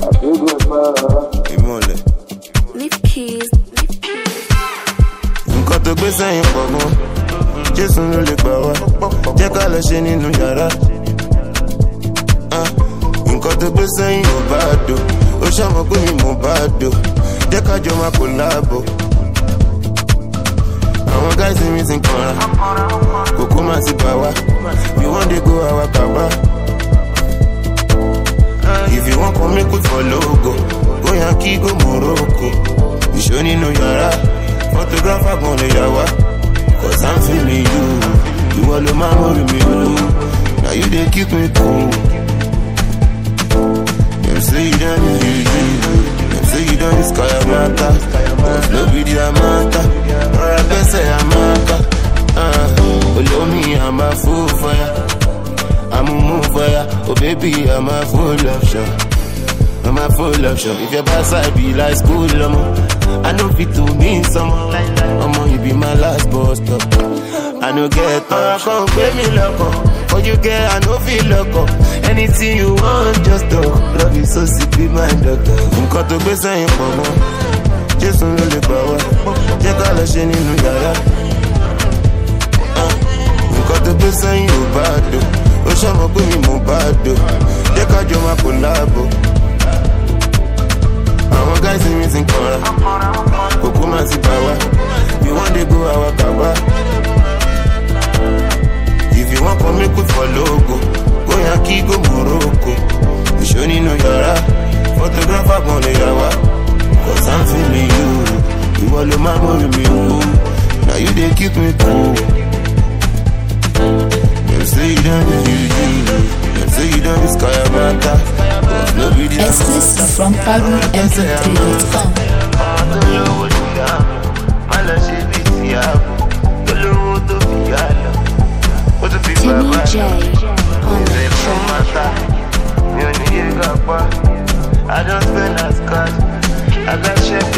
Ìmọ̀lẹ̀. Leave keys. Nǹkan tó gbé sẹ́yìn pọ̀ gan. Jésù ló lè gbà wá. Jẹ́ ká lọ ṣe nínú yàrá. Nǹkan tó gbé sẹ́yìn ò bá dò. Ó ṣàmọ̀ pé mi mo bá dò. Jẹ́ ká jọ máa kò láàbò. Àwọn guys mi ti ń kanra. Kòkó máa ti bà wá. We wan dey go our kaba. If you want come make we follow go. Go Yankee, go Morocco. Ìṣó nínú yàrá. Photographer gan lè yà wá. Cause I'm feeling you. Ìwọ ló máa ń rí mi lò. Now you dey keep me cool. Them say you done Them say you done this kaya mata. Cause no be the amata. Or I best say amaka. Follow me, I'm a fool for ya. I'm a move for ya. Oh baby, I'm a full option. I'm a full option. If your boss I be like school, I know fit to mean someone. You be my last boss stop. I know get up. Come pay me loco. For you get, I know feel loco. Anything you want, just talk. Love you so sick, be my doctor. Nǹkan tó gbé sẹ́yìn pọ̀ mọ́. Jésù ló lè gbà wá. Jẹ́ ká lọ ṣe nínú yàrá. Nǹkan tó gbé sẹ́yìn ò bá dò. Ó ṣàmọ̀ pé mi mo bá dò. Jẹ́ ká jọ máa kò láàbò. Àwọn guys mi ti ń kanra. Kòkó máa ti bà wá. We wan dey go our kaba. If you want come make we follow go. Go Yankee, go Morocco. Ìṣó nínú yàrá. Photographer gan lè yà wá. Cause I'm feeling you. Ìwọ ló máa ń rí mi wò. Now you dey keep me cool. Them say you done Them say you done this kaya mata. Cause no be the Exclusive from PabloMP3.com. Timmy J on the track. I just spend as cash. I got chef.